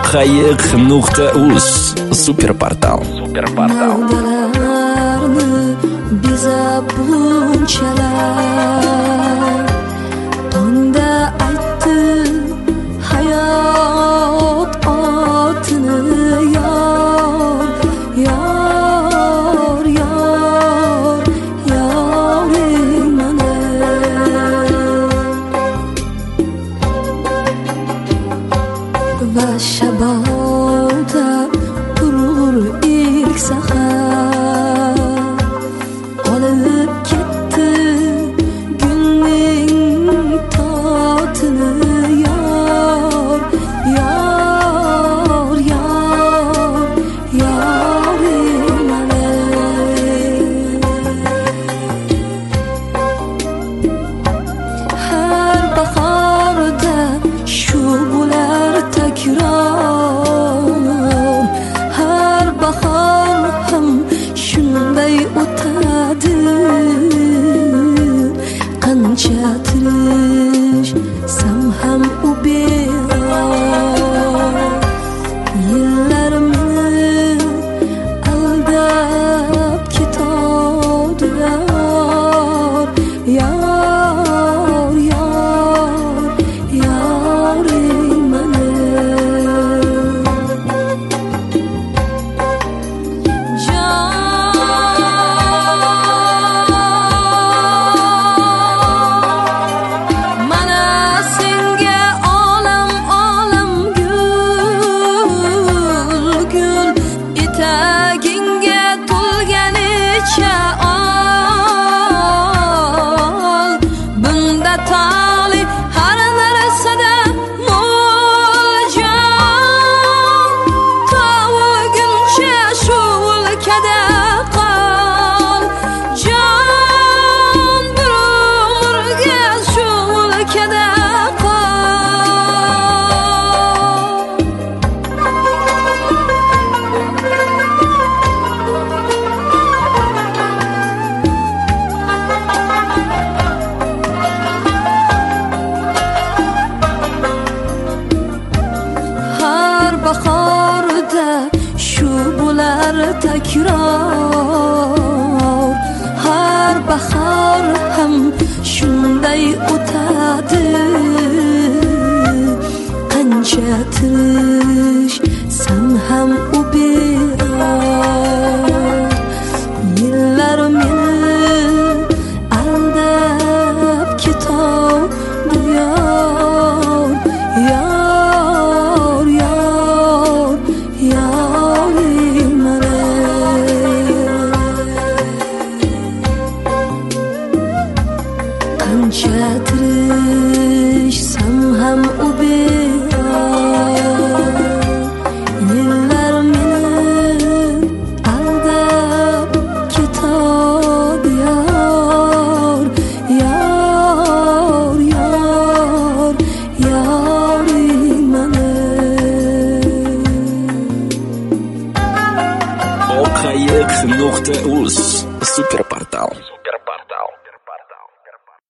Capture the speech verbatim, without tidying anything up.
oqayiq nuqta uz super portal. Super portal. Bizab bunchalar tongda aytdi hayot otini yor yor yor yoring mana va shabota urur ilk sahar olib ketti gulning totini yor yor yor yoring mana har bahorda shu bo'lar takror har bahor ham shunday o'tadi qancha tirishsam ham u beror yillar meni aldab ketadi yor yor yor yoring mana bahorda shu bo'lar takror har bahor ham shunday o'tadi qancha tirishsam ham u beror yillar meni aldab ketadi yor yor yor yoring mana qancha tirishsam ham u beror yillar meni aldab ketadi yor yor yor yoring mana oqayiq nuqta uz super portal.